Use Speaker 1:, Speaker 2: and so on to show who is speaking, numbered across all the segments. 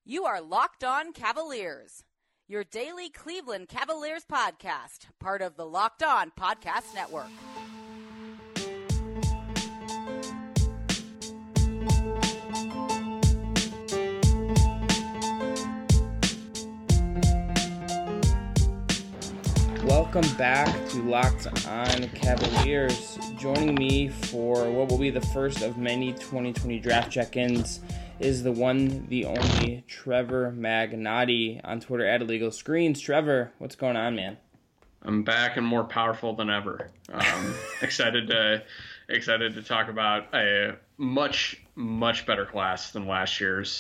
Speaker 1: You are Locked On Cavaliers, your daily Cleveland Cavaliers podcast, part of the Locked On Podcast Network.
Speaker 2: Welcome back to Locked On Cavaliers. Joining me for what will be the first of many 2020 draft check-ins is the one, the only, Trevor Magnotti on Twitter at Illegal Screens. Trevor, what's going on, man?
Speaker 3: I'm back and more powerful than ever. Excited to talk about a much better class than last year's.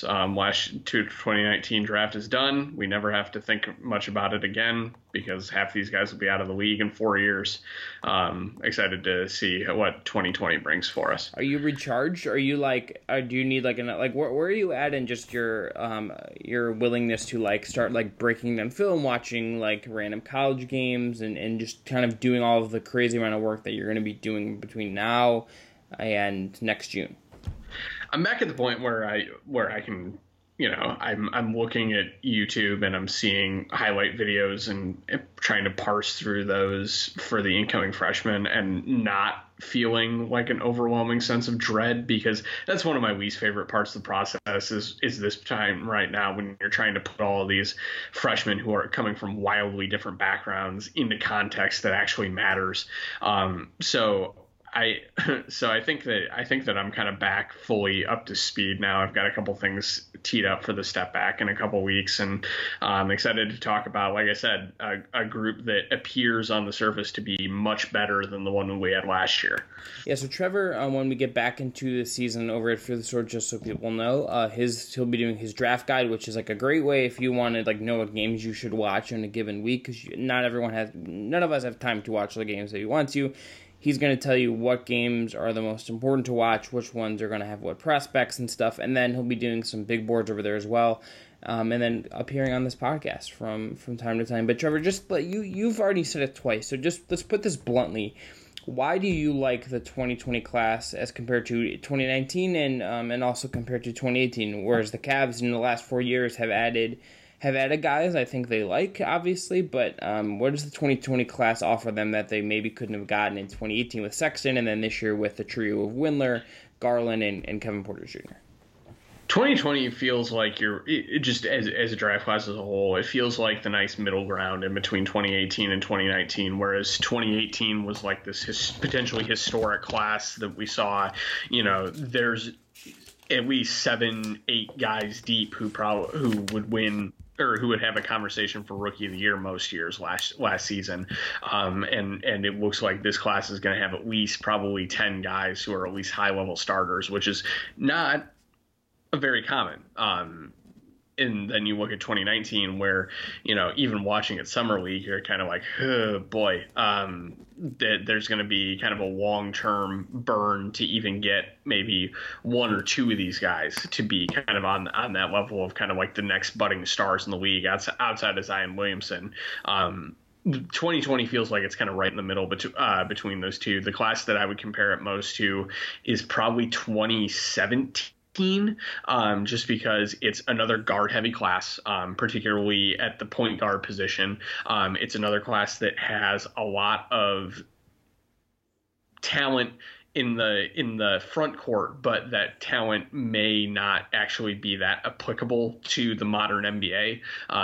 Speaker 3: 2019 draft is done. We never have to think much about it again because half these guys will be out of the league in 4 years. Excited to see what 2020 brings for us.
Speaker 2: Are you recharged? Are you do you need where are you at in just your willingness to start breaking down film, watching random college games, and just kind of doing all of the crazy amount of work that you're going to be doing between now and next June?
Speaker 3: I'm back at the point where I can, I'm looking at YouTube and I'm seeing highlight videos and trying to parse through those for the incoming freshmen and not feeling like an overwhelming sense of dread, because that's one of my least favorite parts of the process is this time right now when you're trying to put all of these freshmen who are coming from wildly different backgrounds into context that actually matters. So I think that I'm kind of back fully up to speed now. I've got a couple things teed up for the step back in a couple weeks, and I'm excited to talk about, like I said, a group that appears on the surface to be much better than the one we had last year.
Speaker 2: Yeah, so Trevor, when we get back into the season over at Fear the Sword, just so people know, he'll be doing his draft guide, which is a great way if you want to know what games you should watch in a given week, because none of us have time to watch the games that you want to. He's going to tell you what games are the most important to watch, which ones are going to have what prospects and stuff, and then he'll be doing some big boards over there as well, and then appearing on this podcast from time to time. But Trevor, you've already said it twice, so just let's put this bluntly. Why do you like the 2020 class as compared to 2019 and also compared to 2018, whereas the Cavs in the last 4 years have added guys I think they like, obviously, but what does the 2020 class offer them that they maybe couldn't have gotten in 2018 with Sexton, and then this year with the trio of Windler, Garland, and Kevin Porter Jr.?
Speaker 3: 2020 feels like just as a draft class as a whole, it feels like the nice middle ground in between 2018 and 2019, whereas 2018 was like this potentially historic class that we saw. There's at least 7-8 guys deep who would win or who would have a conversation for Rookie of the Year most years last season. And it looks like this class is going to have at least probably 10 guys who are at least high-level starters, which is not very common. And then you look at 2019 where, even watching at Summer League, you're kind of like, oh boy, there's going to be kind of a long-term burn to even get maybe one or two of these guys to be kind of on that level of kind of like the next budding stars in the league outside of Zion Williamson. 2020 feels like it's kind of right in the middle between those two. The class that I would compare it most to is probably 2017. Just because it's another guard-heavy class, particularly at the point guard position. It's another class that has a lot of talent in the front court, but that talent may not actually be that applicable to the modern NBA.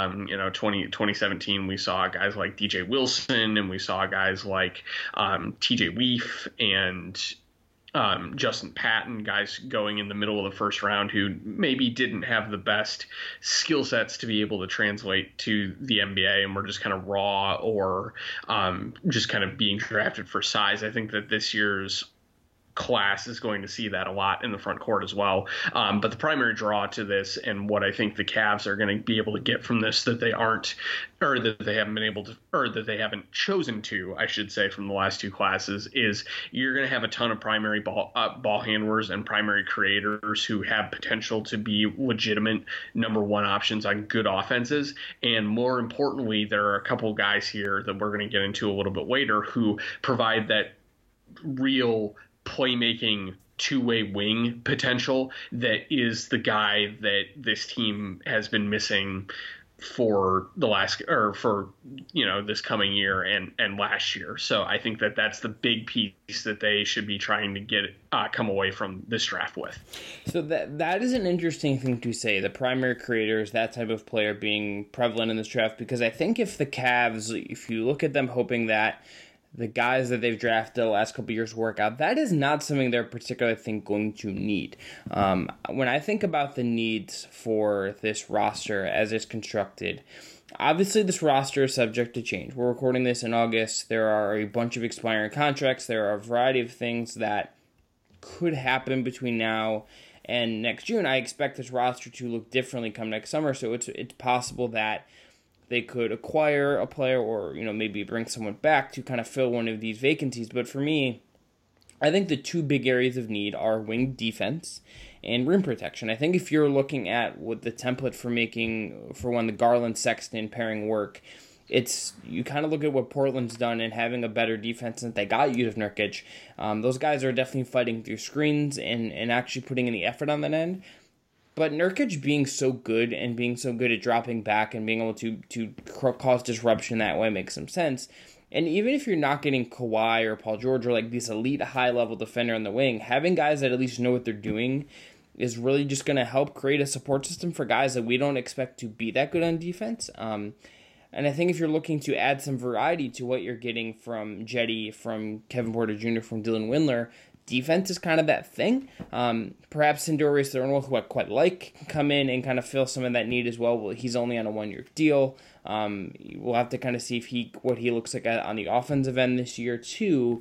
Speaker 3: 2017, we saw guys like DJ Wilson, and we saw guys like TJ Leaf and Justin Patton, guys going in the middle of the first round who maybe didn't have the best skill sets to be able to translate to the NBA and were just kind of raw or just kind of being drafted for size. I think that this year's class is going to see that a lot in the front court as well. But the primary draw to this, and what I think the Cavs are going to be able to get from this that they aren't, or that they haven't been able to, or that they haven't chosen to, I should say, from the last two classes, is you're going to have a ton of primary ball handlers and primary creators who have potential to be legitimate number one options on good offenses. And more importantly, there are a couple guys here that we're going to get into a little bit later who provide that real playmaking two-way wing potential that is the guy that this team has been missing for this coming year and last year. So I think that that's the big piece that they should be trying to get come away from this draft with.
Speaker 2: So that is an interesting thing to say, the primary creators, that type of player being prevalent in this draft, because I think if the Cavs, if you look at them hoping that the guys that they've drafted the last couple of years work out, that is not something they're particularly, I think, going to need. When I think about the needs for this roster as it's constructed, obviously this roster is subject to change. We're recording this in August. There are a bunch of expiring contracts. There are a variety of things that could happen between now and next June. I expect this roster to look differently come next summer, so it's possible that they could acquire a player or, maybe bring someone back to kind of fill one of these vacancies. But for me, I think the two big areas of need are wing defense and rim protection. I think if you're looking at what the template for when the Garland-Sexton pairing work, you kind of look at what Portland's done and having a better defense since they got Yusuf Nurkic. Those guys are definitely fighting through screens and actually putting in the effort on that end. But Nurkic being so good and being so good at dropping back and being able to cause disruption that way makes some sense. And even if you're not getting Kawhi or Paul George or like this elite high-level defender on the wing, having guys that at least know what they're doing is really just going to help create a support system for guys that we don't expect to be that good on defense. And I think if you're looking to add some variety to what you're getting from Jetty, from Kevin Porter Jr., from Dylan Windler, defense is kind of that thing. Perhaps Sindorius Thornwell, who I quite like, can come in and kind of fill some of that need as well. He's only on a 1-year deal. We'll have to kind of see what he looks like on the offensive end this year too.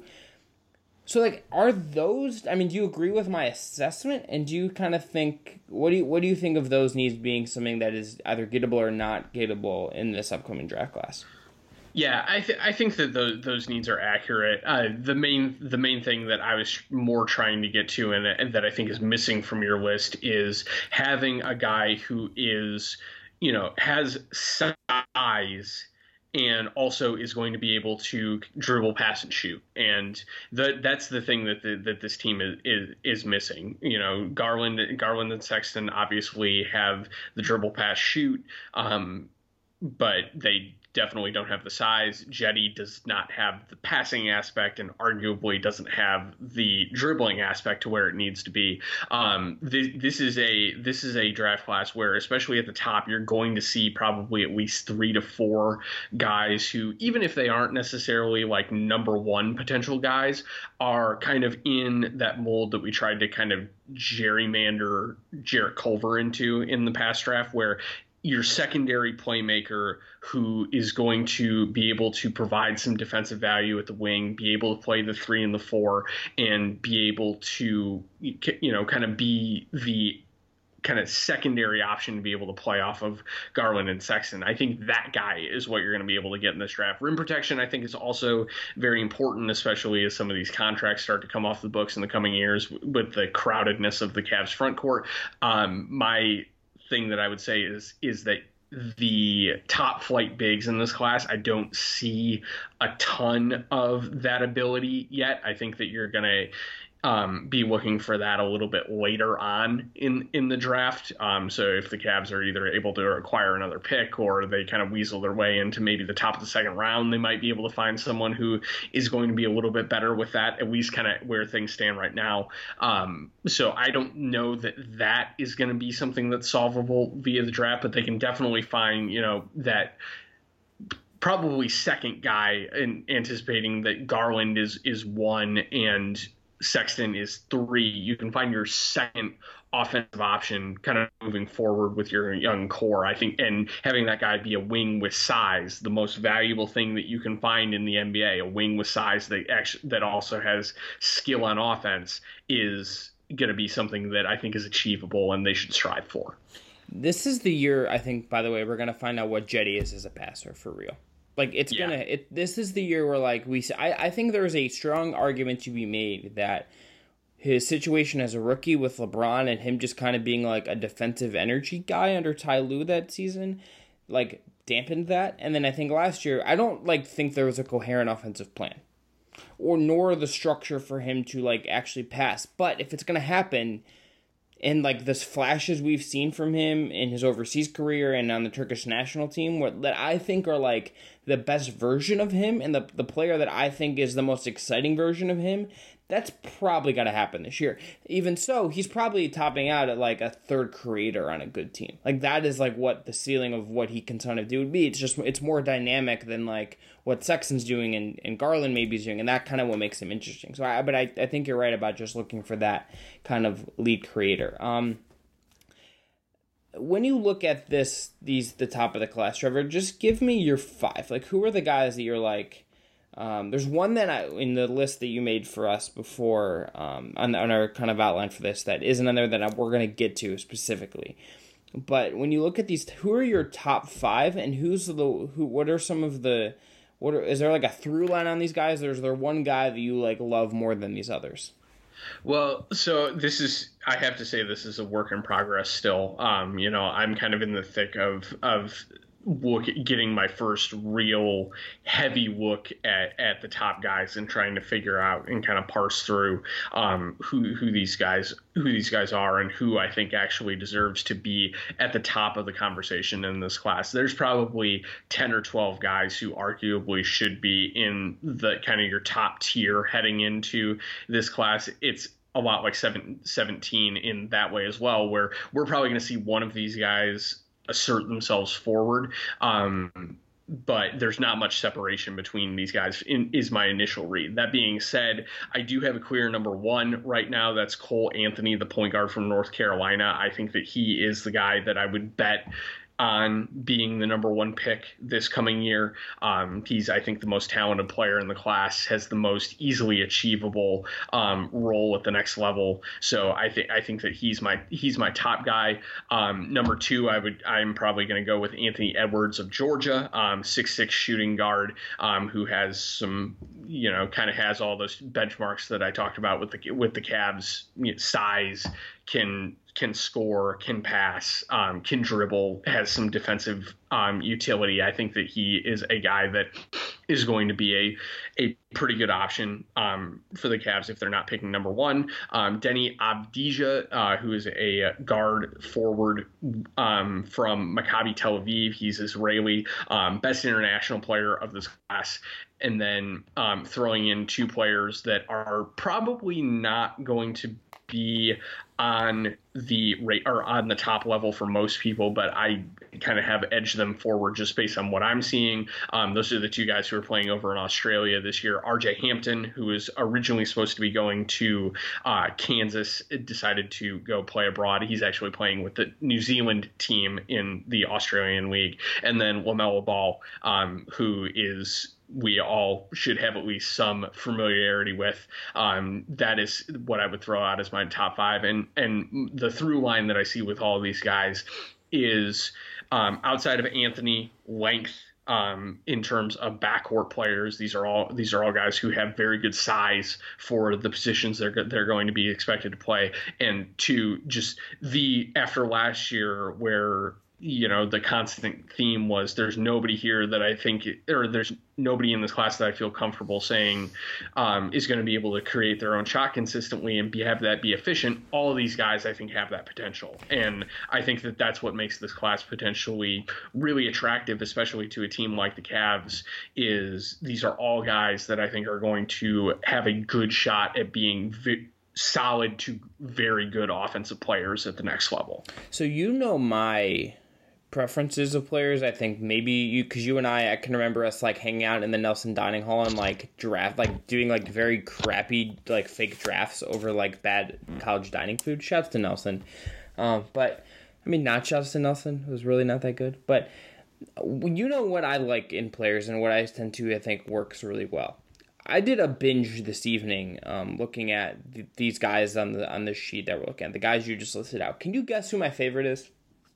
Speaker 2: So, are those? I mean, do you agree with my assessment? And do you kind of think what do you think of those needs being something that is either gettable or not gettable in this upcoming draft class?
Speaker 3: Yeah, I think that those needs are accurate. The main thing that I was more trying to get to and that I think is missing from your list is having a guy who is, has size and also is going to be able to dribble, pass, and shoot. And that's the thing that this team is missing. Garland and Sexton obviously have the dribble, pass, shoot, but they definitely don't have the size. Jetty does not have the passing aspect and arguably doesn't have the dribbling aspect to where it needs to be. This is a draft class where, especially at the top, you're going to see probably at least 3 to 4 guys who, even if they aren't necessarily like number one potential guys, are kind of in that mold that we tried to kind of gerrymander Jarrett Culver into in the past draft, where your secondary playmaker who is going to be able to provide some defensive value at the wing, be able to play the 3 and the 4, and be able to, kind of be the kind of secondary option to be able to play off of Garland and Sexton. I think that guy is what you're going to be able to get in this draft. Rim protection, I think, is also very important, especially as some of these contracts start to come off the books in the coming years with the crowdedness of the Cavs front court. My thing that I would say is that the top flight bigs in this class, I don't see a ton of that ability yet. I think that you're going to be looking for that a little bit later on in the draft. So if the Cavs are either able to acquire another pick or they kind of weasel their way into maybe the top of the second round, they might be able to find someone who is going to be a little bit better with that, at least kind of where things stand right now. So I don't know that is going to be something that's solvable via the draft, but they can definitely find, that probably second guy, in anticipating that Garland is 1 and Sexton is 3. You can find your second offensive option kind of moving forward with your young core, I think, and having that guy be a wing with size, the most valuable thing that you can find in the NBA, a wing with size that also has skill on offense, is going to be something that I think is achievable and they should strive for.
Speaker 2: This is the year, I think, by the way, we're going to find out what Jetty is as a passer for real. This is the year where, I think there is a strong argument to be made that his situation as a rookie with LeBron and him just kind of being like a defensive energy guy under Ty Lue that season, dampened that. And then I think last year, I don't think there was a coherent offensive plan. or nor the structure for him to like actually pass. But if it's going to happen, and like the flashes we've seen from him in his overseas career and on the Turkish national team, that I think are like the best version of him and the player that I think is the most exciting version of him, that's probably got to happen this year. Even so, he's probably topping out at like a third creator on a good team. Like that is like what the ceiling of what he can kind of do would be. It's more dynamic than like what Sexton's doing and Garland maybe is doing, and that kind of what makes him interesting. So I think you're right about just looking for that kind of lead creator. When you look at the top of the class, Trevor, just give me your 5. Like, who are the guys that you're like? There's one that in the list that you made for us before on our kind of outline for this that isn't in there that we're going to get to specifically. But when you look at these, who are your top 5, and what are some of the is there like a through line on these guys? Or is there one guy that you like love more than these others?
Speaker 3: Well, so I have to say this is a work in progress still. I'm kind of in the thick of getting my first real heavy look at the top guys and trying to figure out and kind of parse through who these guys are and who I think actually deserves to be at the top of the conversation in this class. There's probably 10 or 12 guys who arguably should be in the kind of your top tier heading into this class. It's a lot like 17 in that way as well, where we're probably going to see one of these guys assert themselves forward. But there's not much separation between these guys is my initial read. That being said, I do have a clear number 1 right now. That's Cole Anthony, the point guard from North Carolina. I think that he is the guy that I would bet on being the number 1 pick this coming year. He's, I think, the most talented player in the class, has the most easily achievable role at the next level. So I think that he's my top guy. Number 2, I'm probably going to go with Anthony Edwards of Georgia, 6'6" shooting guard, who has some, kind of has all those benchmarks that I talked about with the Cavs, size, can score, can pass, can dribble, has some defensive utility. I think that he is a guy that is going to be a pretty good option for the Cavs if they're not picking number 1. Deni Avdija, who is a guard forward from Maccabi Tel Aviv. He's Israeli, best international player of this class. And then throwing in 2 players that are probably not going to be on the rate or on the top level for most people, but I kind of have edged them forward just based on what I'm seeing. Those are the 2 guys who are playing over in Australia this year. RJ Hampton, who was originally supposed to be going to Kansas, decided to go play abroad. He's actually playing with the New Zealand team in the Australian League. And then LaMelo Ball, who is we all should have at least some familiarity with. That is what I would throw out as my top 5. And the through line that I see with all of these guys is outside of Anthony, length. In terms of backcourt players, these are all guys who have very good size for the positions they're going to be expected to play. And to just after last year where the constant theme was there's nobody here that I think, or there's nobody in this class that I feel comfortable saying is going to be able to create their own shot consistently and have that be efficient. All of these guys, I think, have that potential. And I think that that's what makes this class potentially really attractive, especially to a team like the Cavs, is these are all guys that I think are going to have a good shot at being solid to very good offensive players at the next level.
Speaker 2: So my preferences of players. I think maybe because you and I can remember us like hanging out in the Nelson Dining Hall and like draft, like doing like very crappy like fake drafts over like bad college dining food. Shouts to Nelson, but I mean not shouts to Nelson. It was really not that good. But what I like in players and what I tend to I think works really well. I did a binge this evening, looking at these guys on the sheet that we're looking at. The guys you just listed out. Can you guess who my favorite is?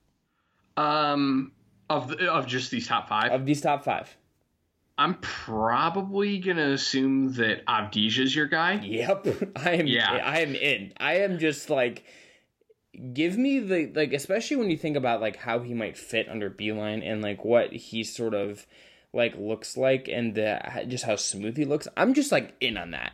Speaker 3: Of just these top 5?
Speaker 2: Of these top 5.
Speaker 3: I'm probably gonna assume that Avdija's your guy.
Speaker 2: Yep. I am in. I am just like, give me especially when you think about like how he might fit under Beilein and like what he's sort of like looks like and just how smooth he looks, I'm just like in on that.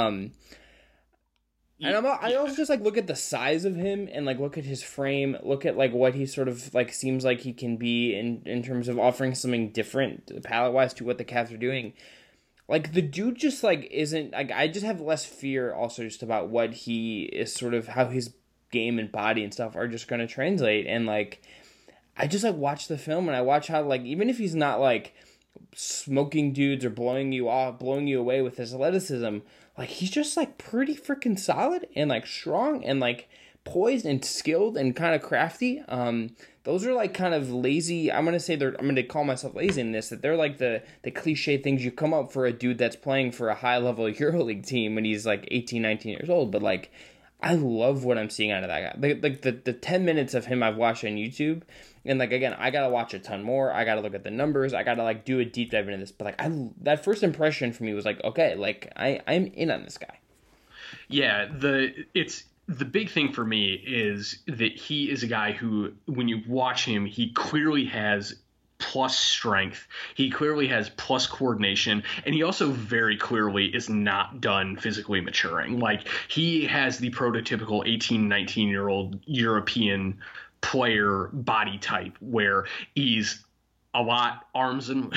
Speaker 2: And I also just like look at the size of him and like look at his frame, look at like what he sort of like seems like he can be in terms of offering something different palette wise to what the Cavs are doing. Like the dude just like isn't like, I just have less fear also just about what he is sort of how his game and body and stuff are just going to translate. And like I just like watch the film and I watch how like even if he's not like smoking dudes or blowing you away with his athleticism, like he's just like pretty freaking solid and like strong and like poised and skilled and kind of crafty. Those are like kind of lazy. I'm gonna call myself lazy in this, that they're like the cliche things you come up for a dude that's playing for a high level EuroLeague team when he's like 18, 19 years old. But like I love what I'm seeing out of that guy. Like the 10 minutes of him I've watched on YouTube. And like again, I gotta watch a ton more. I gotta look at the numbers. I gotta like do a deep dive into this. But like that first impression for me was like, okay, like I'm in on this guy.
Speaker 3: Yeah, the big thing for me is that he is a guy who, when you watch him, he clearly has plus strength. He clearly has plus coordination, and he also very clearly is not done physically maturing. Like he has the prototypical 18, 19-year-old European player body type where he's a lot arms and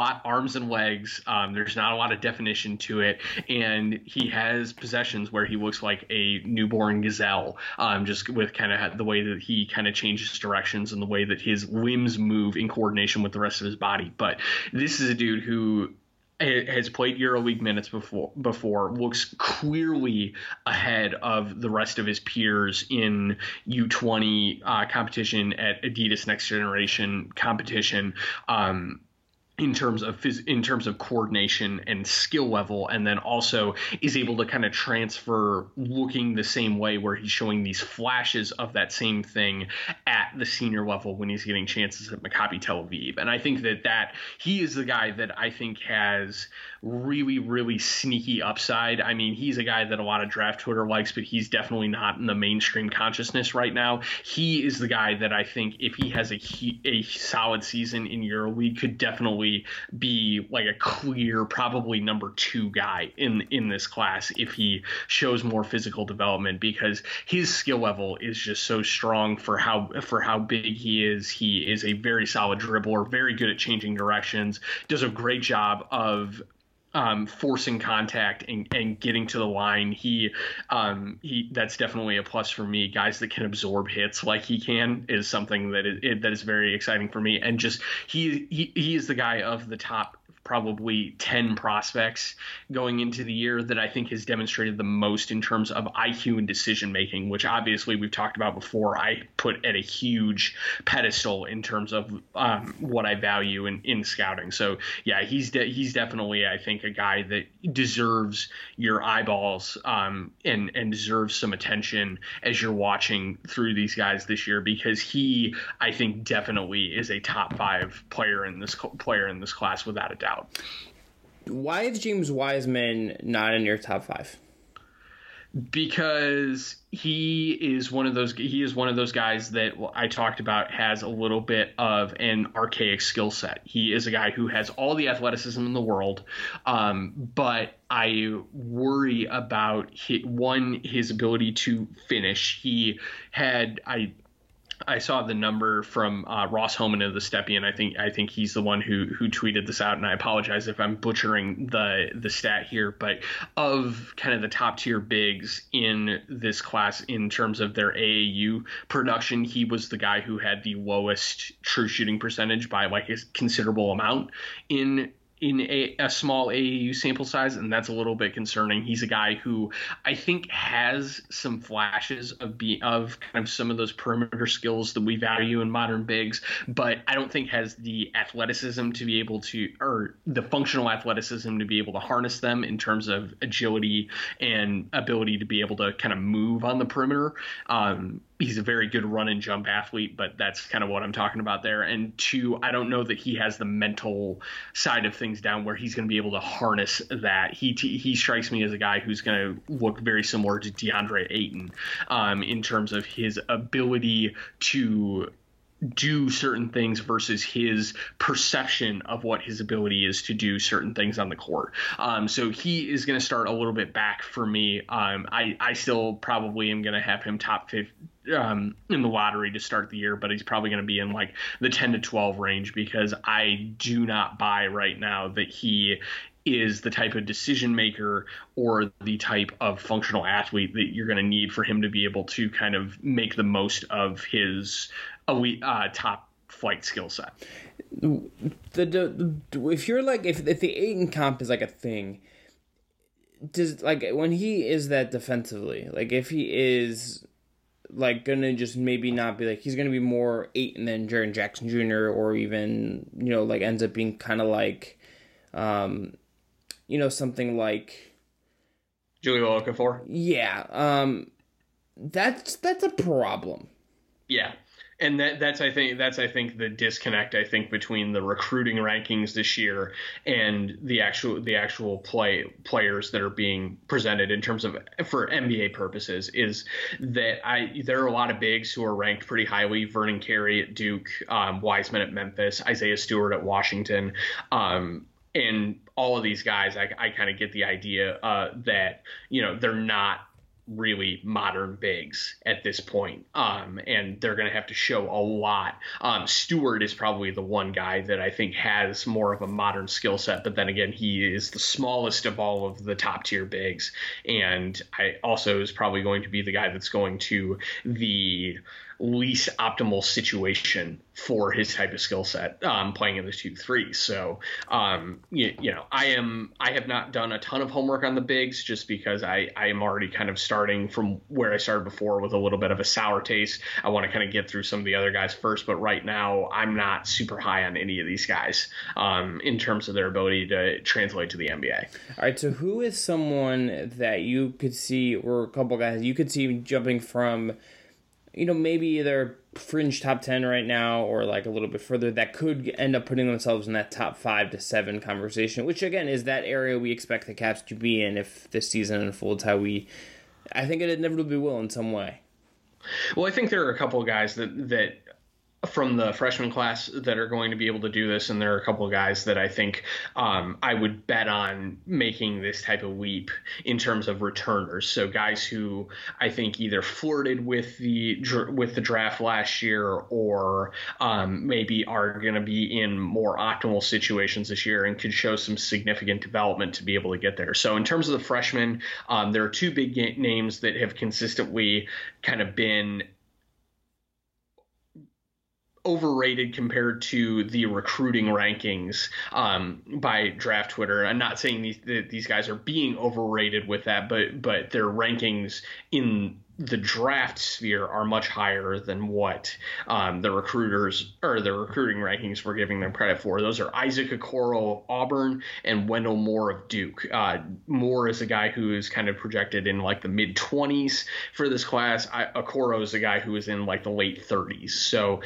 Speaker 3: legs. There's not a lot of definition to it, and he has possessions where he looks like a newborn gazelle, just with kind of the way that he kind of changes directions and the way that his limbs move in coordination with the rest of his body. But this is a dude who has played EuroLeague minutes before, looks clearly ahead of the rest of his peers in U20 competition at Adidas Next Generation competition. In terms of coordination and skill level, and then also is able to kind of transfer looking the same way, where he's showing these flashes of that same thing at the senior level when he's getting chances at Maccabi Tel Aviv. And I think that he is the guy that I think has really, really sneaky upside. I mean, he's a guy that a lot of draft Twitter likes, but he's definitely not in the mainstream consciousness right now. He is the guy that I think if he has a solid season in EuroLeague could definitely be like a clear, probably number 2 guy in this class if he shows more physical development, because his skill level is just so strong for how big he is. He is a very solid dribbler, very good at changing directions, does a great job of forcing contact and getting to the line. He that's definitely a plus for me. Guys that can absorb hits like he can is something that is very exciting for me. And just he is the guy of the top probably 10 prospects going into the year that I think has demonstrated the most in terms of IQ and decision making, which obviously we've talked about before. I put at a huge pedestal in terms of what I value in scouting. So yeah, he's definitely, I think, a guy that deserves your eyeballs and deserves some attention as you're watching through these guys this year, because he, I think, definitely is a top 5 player in this class without a doubt.
Speaker 2: Why is James Wiseman not in your top 5?
Speaker 3: Because he is one of those guys that I talked about has a little bit of an archaic skill set. He is a guy who has all the athleticism in the world, but I worry about his ability to finish. I saw the number from Ross Homan of the Stepien. I think he's the one who tweeted this out, and I apologize if I'm butchering the stat here, but of kind of the top tier bigs in this class in terms of their AAU production, he was the guy who had the lowest true shooting percentage by like a considerable amount in a small AAU sample size, and that's a little bit concerning. He's a guy who I think has some flashes of kind of some of those perimeter skills that we value in modern bigs, but I don't think has the athleticism to be able to, or the functional athleticism to be able to harness them in terms of agility and ability to be able to kind of move on the perimeter. He's a very good run and jump athlete, but that's kind of what I'm talking about there. And 2, I don't know that he has the mental side of things down where he's going to be able to harness that. He strikes me as a guy who's going to look very similar to DeAndre Ayton in terms of his ability to do certain things versus his perception of what his ability is to do certain things on the court. So he is going to start a little bit back for me. I still probably am going to have him top 50 in the lottery to start the year, but he's probably going to be in like the 10 to 12 range, because I do not buy right now that he is the type of decision maker or the type of functional athlete that you're going to need for him to be able to kind of make the most of his elite top flight skill set.
Speaker 2: If you're like, if the Ayton comp is like a thing, does, like, when he is that defensively, like if he is like gonna just maybe not be like, he's gonna be more Ayton than Jaren Jackson Jr., or even, you know, like ends up being kind of like you know, something like
Speaker 3: Julio Okafor.
Speaker 2: Yeah, that's a problem.
Speaker 3: Yeah. And that's I think the disconnect, I think, between the recruiting rankings this year and the actual players that are being presented in terms of for NBA purposes, is that there are a lot of bigs who are ranked pretty highly. Vernon Carey at Duke, Wiseman at Memphis, Isaiah Stewart at Washington, and all of these guys, I kind of get the idea that, you know, they're not really modern bigs at this point, and they're going to have to show a lot. Stewart is probably the one guy that I think has more of a modern skill set, but then again, he is the smallest of all of the top tier bigs, and I also is probably going to be the guy that's going to the least optimal situation for his type of skill set, playing in the 2-3. So, you know, I have not done a ton of homework on the bigs, just because I am already kind of starting from where I started before with a little bit of a sour taste. I want to kind of get through some of the other guys first, but right now I'm not super high on any of these guys, in terms of their ability to translate to the NBA.
Speaker 2: All right, so who is someone that you could see, or a couple guys you could see jumping from, you know, maybe either fringe top 10 right now or like a little bit further, that could end up putting themselves in that top 5 to 7 conversation, which again is that area we expect the Caps to be in if this season unfolds how I think it inevitably will in some way.
Speaker 3: Well, I think there are a couple of guys that from the freshman class that are going to be able to do this, and there are a couple of guys that I think I would bet on making this type of leap in terms of returners. So guys who I think either flirted with the draft last year, or maybe are going to be in more optimal situations this year and could show some significant development to be able to get there. So in terms of the freshmen, there are two big names that have consistently kind of been overrated compared to the recruiting rankings by Draft Twitter. I'm not saying these guys are being overrated with that, but their rankings in the draft sphere are much higher than what the recruiters or the recruiting rankings were giving them credit for. Those are Isaac Okoro of Auburn and Wendell Moore of Duke. Moore is a guy who is kind of projected in like the mid-20s for this class. Okoro is a guy who is in like the late 30s. So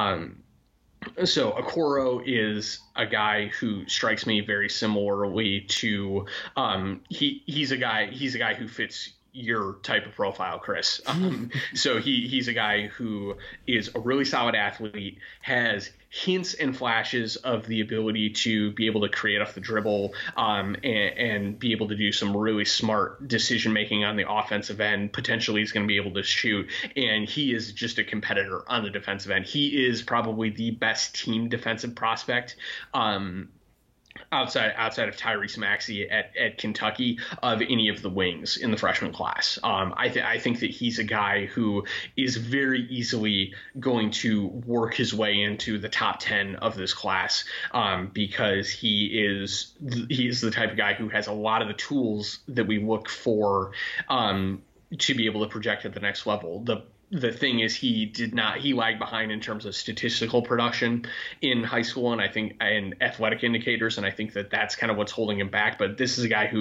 Speaker 3: Okoro is a guy who strikes me very similarly to he's a guy who fits your type of profile, Chris. So he's a guy who is a really solid athlete, has hints and flashes of the ability to be able to create off the dribble, and be able to do some really smart decision making on the offensive end. Potentially he's going to be able to shoot, and he is just a competitor on the defensive end. He is probably the best team defensive prospect outside of Tyrese Maxey at Kentucky of any of the wings in the freshman class. I think that he's a guy who is very easily going to work his way into the top 10 of this class, because he is the type of guy who has a lot of the tools that we look for to be able to project at the next level. The thing is, he lagged behind in terms of statistical production in high school, and I think in athletic indicators, and I think that that's kind of what's holding him back. But this is a guy who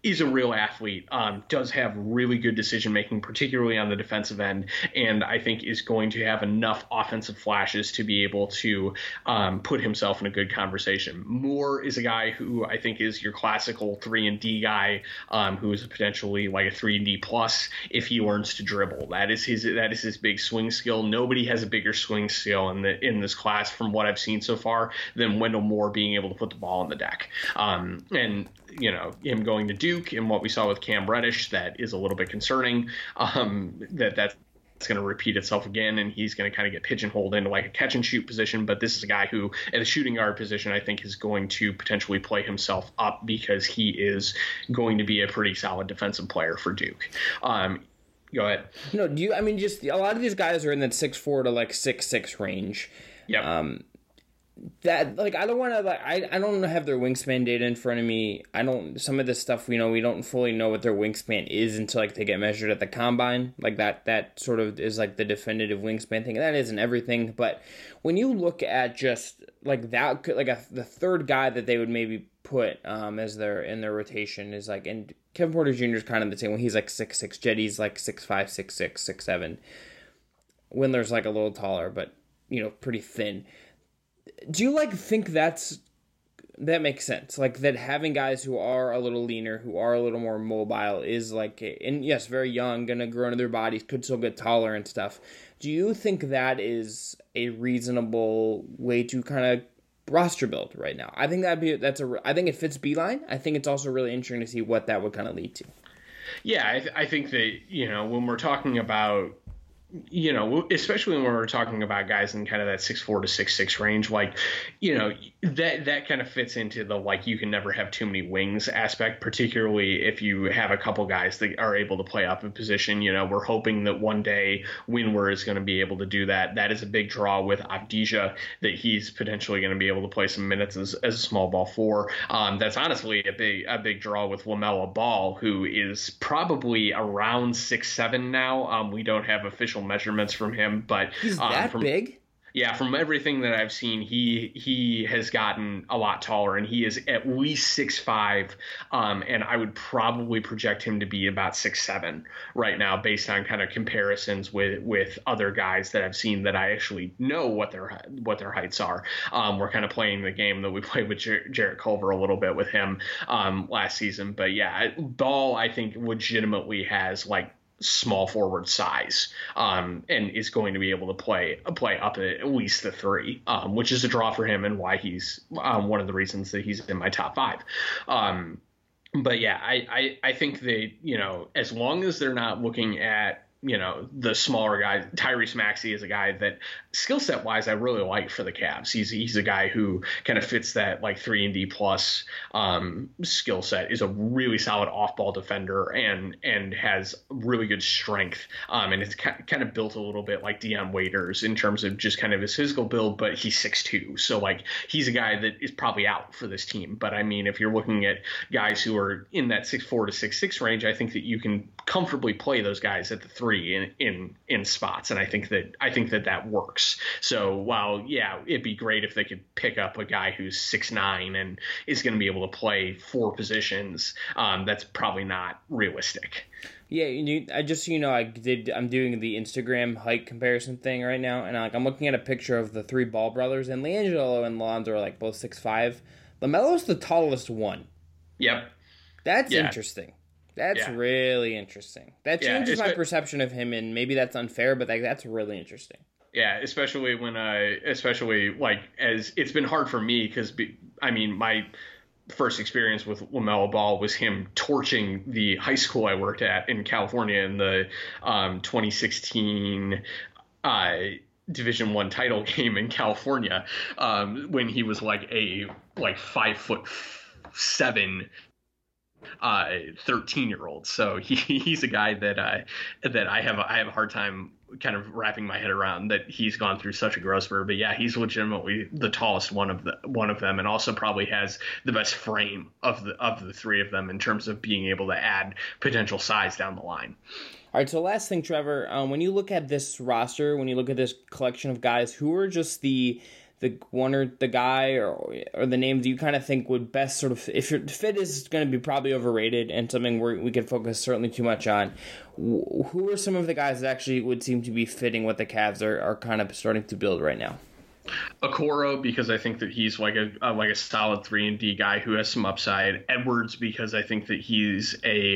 Speaker 3: is a real athlete, does have really good decision making, particularly on the defensive end, and I think is going to have enough offensive flashes to be able to put himself in a good conversation. Moore is a guy who I think is your classical 3-and-D guy, who is potentially like a 3-and-D plus if he learns to dribble. That is his big swing skill. Nobody has a bigger swing skill in this class from what I've seen so far than Wendell Moore being able to put the ball on the deck. And him going to Duke and what we saw with Cam Reddish, that is a little bit concerning. That's going to repeat itself again, and he's going to kind of get pigeonholed into like a catch and shoot position. But this is a guy who, at the shooting guard position, I think is going to potentially play himself up because he is going to be a pretty solid defensive player for Duke. Go ahead.
Speaker 2: No, just a lot of these guys are in that 6'4" to like 6'6" range.
Speaker 3: Yeah.
Speaker 2: That like I don't want to I don't have their wingspan data in front of me. Some of this stuff we don't fully know what their wingspan is until like they get measured at the combine. Like that sort of is like the definitive wingspan thing. That isn't everything, but when you look at just like that, like the third guy that they would maybe put as in their rotation is like, and Kevin Porter Jr. is kind of the same. When he's like 6'6", Jetty's like 6'5", 6'6", 6'7". Windler's like a little taller, but pretty thin. Do you think that makes sense? Like that having guys who are a little leaner, who are a little more mobile is and yes, very young, gonna grow into their bodies, could still get taller and stuff. Do you think that is a reasonable way to kind of roster build right now? I think I think it fits Beeline. I think it's also really interesting to see what that would kind of lead to.
Speaker 3: Yeah, I think that, when we're talking about, especially when we're talking about guys in kind of that 6'4" to 6'6" range, that kind of fits into the, you can never have too many wings aspect, particularly if you have a couple guys that are able to play up a position. We're hoping that one day Windler is going to be able to do that. That is a big draw with Avdija, that he's potentially going to be able to play some minutes as a small ball four. That's honestly a big draw with LaMelo Ball, who is probably around 6'7" now. We don't have official measurements from him, but
Speaker 2: he's that big.
Speaker 3: Yeah, from everything that I've seen, he has gotten a lot taller, and he is at least 6'5", and I would probably project him to be about 6'7" right now, based on kind of comparisons with other guys that I've seen that I actually know what their heights are. We're kind of playing the game that we played with Jarrett Culver a little bit with him last season, but yeah, Ball I think legitimately has small forward size, and is going to be able to play up at least the 3, which is a draw for him and why he's one of the reasons that he's in my top 5. But yeah, I think that, as long as they're not looking at, the smaller guys. Tyrese Maxey is a guy that skill set wise I really like for the Cavs. He's a guy who kind of fits that 3-and-D plus skill set, is a really solid off ball defender and has really good strength, and it's kind of built a little bit like Dion Waiters in terms of just kind of his physical build, but he's 6'2", so he's a guy that is probably out for this team. But I mean, if you're looking at guys who are in that 6'4" to 6'6" range, I think that you can comfortably play those guys at the 3 in spots, and I think that works. So while it'd be great if they could pick up a guy who's 6'9" and is going to be able to play 4 positions, that's probably not realistic.
Speaker 2: Yeah, I'm doing the Instagram height comparison thing right now, and I'm looking at a picture of the 3 Ball brothers, and LiAngelo and Lonzo are both 6'5". LaMelo's the tallest one.
Speaker 3: Yep.
Speaker 2: That's interesting. That's really interesting. That changes my perception of him, and maybe that's unfair, but that's really interesting.
Speaker 3: Yeah, especially when as it's been hard for me because, my first experience with LaMelo Ball was him torching the high school I worked at in California in the 2016 Division I title game in California, when he was a 5'7" 13-year-old. So he's a guy that I have a hard time kind of wrapping my head around, that he's gone through such a growth spurt. But yeah, he's legitimately the tallest one of them, and also probably has the best frame of the 3 of them in terms of being able to add potential size down the line.
Speaker 2: All right, so last thing, Trevor, when you look at this roster, when you look at this collection of guys, who are just the the one or the guy or the name that you kind of think would best sort of, if your fit is going to be probably overrated and something we could focus certainly too much on, who are some of the guys that actually would seem to be fitting what the Cavs are kind of starting to build right now?
Speaker 3: Okoro, because I think that he's like a solid 3-and-D guy who has some upside. Edwards, because I think that he's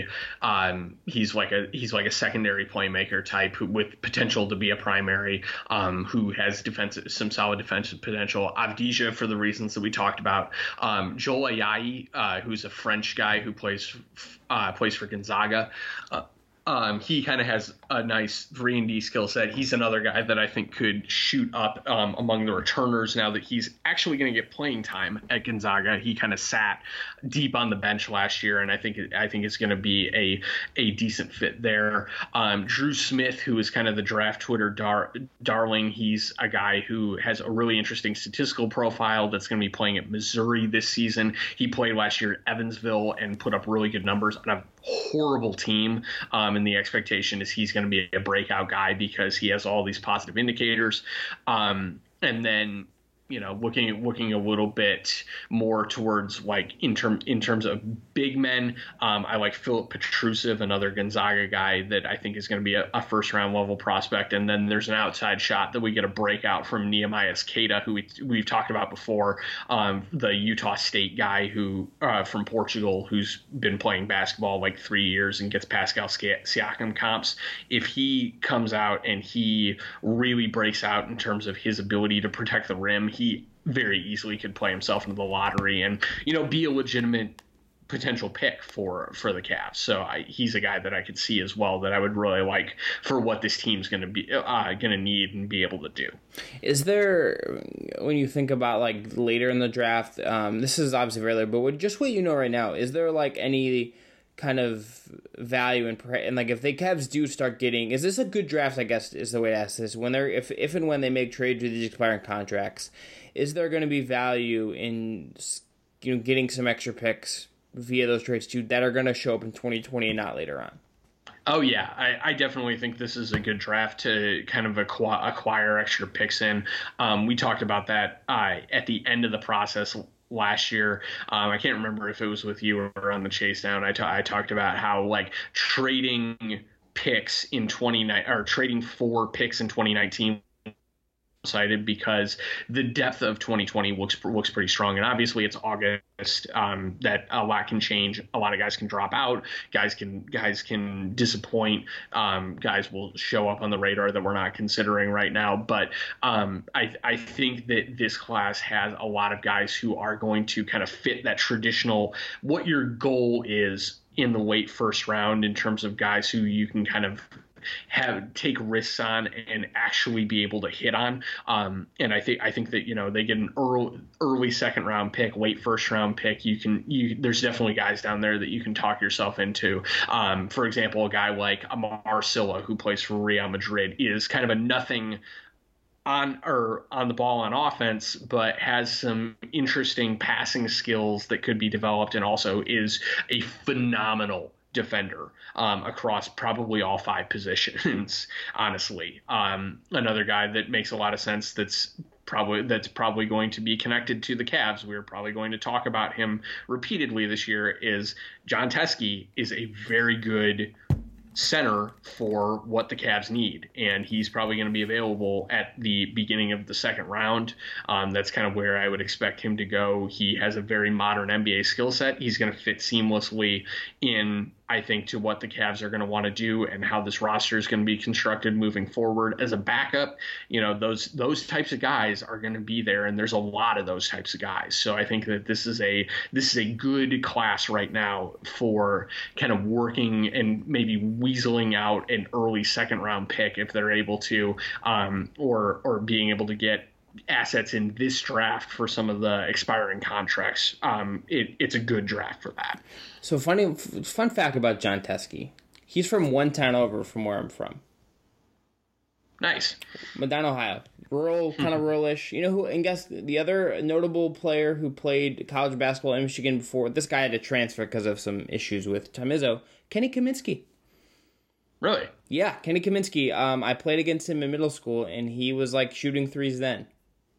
Speaker 3: like a secondary playmaker type with potential to be a primary, who has some solid defensive potential. Avdija, for the reasons that we talked about. Joel Ayayi, who's a French guy who plays for Gonzaga. He kind of has a nice 3-and-D skill set. He's another guy that I think could shoot up among the returners now that he's actually going to get playing time at Gonzaga. He kind of sat deep on the bench last year, and I think it's going to be a decent fit there. Drew Smith, who is kind of the draft Twitter darling, he's a guy who has a really interesting statistical profile that's going to be playing at Missouri this season. He played last year at Evansville and put up really good numbers on a horrible team, and the expectation is he's going to be a breakout guy because he has all these positive indicators. And then, looking a little bit more towards like in terms of big men, I like Philip Petrusev, another Gonzaga guy that I think is going to be a first round level prospect. And then there's an outside shot that we get a breakout from Nehemias Queta, who we've talked about before, the Utah State guy who from Portugal, who's been playing basketball like 3 years and gets Pascal Siakam comps. If he comes out and he really breaks out in terms of his ability to protect the rim, he very easily could play himself into the lottery and, be a legitimate potential pick for the Cavs. So he's a guy that I could see as well that I would really like for what this team's going to be going to need and be able to do.
Speaker 2: Is there, when you think about like later in the draft, this is obviously very later, but what you know right now, is there like any kind of value and like if the Cavs do start getting, is this a good draft, I guess is the way to ask this, when they're if and when they make trades with these expiring contracts, is there going to be value in getting some extra picks via those trades too that are going to show up in 2020 and not later on?
Speaker 3: Oh, yeah. I definitely think this is a good draft to kind of acquire extra picks in. We talked about that at the end of the process last year. I can't remember if it was with you or on the Chase Down. I talked about how like trading picks in trading 4 picks in 2019 excited because the depth of 2020 looks pretty strong, and obviously it's August. That a lot can change. A lot of guys can drop out. Guys can disappoint. Guys will show up on the radar that we're not considering right now. But I think that this class has a lot of guys who are going to kind of fit that traditional what your goal is in the late first round in terms of guys who you can kind of take risks on and actually be able to hit on. And I think that, they get an early second round pick, late first round pick. There's definitely guys down there that you can talk yourself into. For example, a guy like Amar Silla, who plays for Real Madrid, is kind of a nothing on the ball on offense, but has some interesting passing skills that could be developed, and also is a phenomenal defender across probably all 5 positions, honestly. Another guy that makes a lot of sense that's probably going to be connected to the Cavs, we're probably going to talk about him repeatedly this year, is Jon Teske is a very good center for what the Cavs need, and he's probably going to be available at the beginning of the second round. That's kind of where I would expect him to go. He has a very modern NBA skill set. He's going to fit seamlessly in, I think, to what the Cavs are going to want to do and how this roster is going to be constructed moving forward. As a backup, those types of guys are going to be there, and there's a lot of those types of guys. So I think that this is a good class right now for kind of working and maybe weaseling out an early second round pick if they're able to, or being able to get assets in this draft for some of the expiring contracts. It's a good draft for that.
Speaker 2: So fun fact about Jon Teske. He's from one town over from where I'm from.
Speaker 3: Nice.
Speaker 2: Medina, Ohio. Rural, kind of ruralish. You know who, and guess the other notable player who played college basketball in Michigan before, this guy had to transfer because of some issues with Tom Izzo, Kenny Kaminsky.
Speaker 3: Really?
Speaker 2: Yeah, Kenny Kaminsky. I played against him in middle school, and he was like shooting threes then.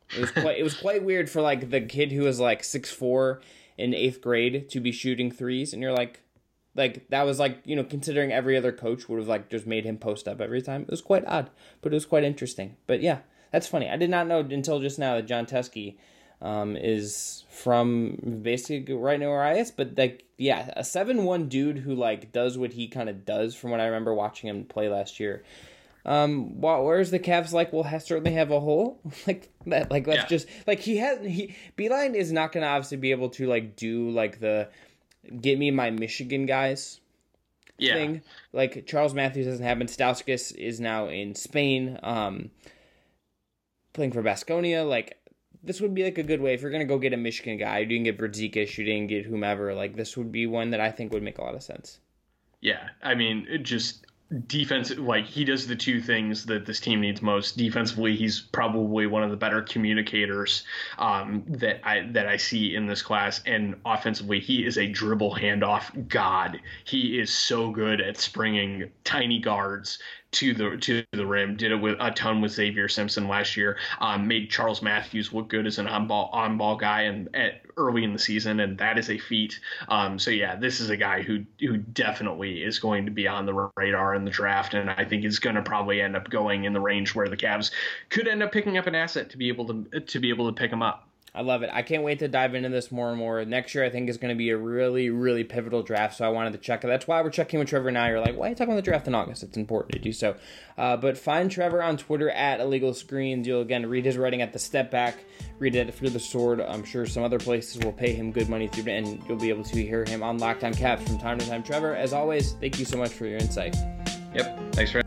Speaker 2: It was quite weird for like the kid who was like 6'4" in 8th grade to be shooting threes, and you're like that was like, you know, considering every other coach would have like just made him post up every time. It was quite odd, but it was quite interesting. But yeah, that's funny. I did not know until just now that Jon Teske is from basically right near where I is, but like, yeah, a 7'1" dude who like does what he kind of does from what I remember watching him play last year. Whereas the Cavs like will certainly have a hole like that. Like that's just like Beeline is not going to obviously be able to like do like the get me my Michigan guys thing. Like Charles Matthews hasn't happened. Stauskas is now in Spain, playing for Baskonia. Like this would be like a good way if you're going to go get a Michigan guy. You didn't get Verzikas, you didn't get whomever. Like this would be one that I think would make a lot of sense.
Speaker 3: Yeah, I mean, it just defense, like he does the two things that this team needs most. Defensively, he's probably one of the better communicators that I see in this class, and offensively, he is a dribble handoff god. He is so good at springing tiny guards to the rim. Did it with a ton with Xavier Simpson last year. Made Charles Matthews look good as an on ball guy and early in the season, and that is a feat. So yeah, this is a guy who definitely is going to be on the radar in the draft, and I think is going to probably end up going in the range where the Cavs could end up picking up an asset to be able to pick him up.
Speaker 2: I love it. I can't wait to dive into this more and more. Next year, I think, is going to be a really, really pivotal draft, so I wanted to check it. That's why we're checking with Trevor now. You're like, why are you talking about the draft in August? It's important to do so. But find Trevor on Twitter at Illegal Screens. You'll, again, read his writing at The Step Back, read it through the Sword. I'm sure some other places will pay him good money through it, and you'll be able to hear him on Locked On Cavs from time to time. Trevor, as always, thank you so much for your insight.
Speaker 3: Yep. Thanks for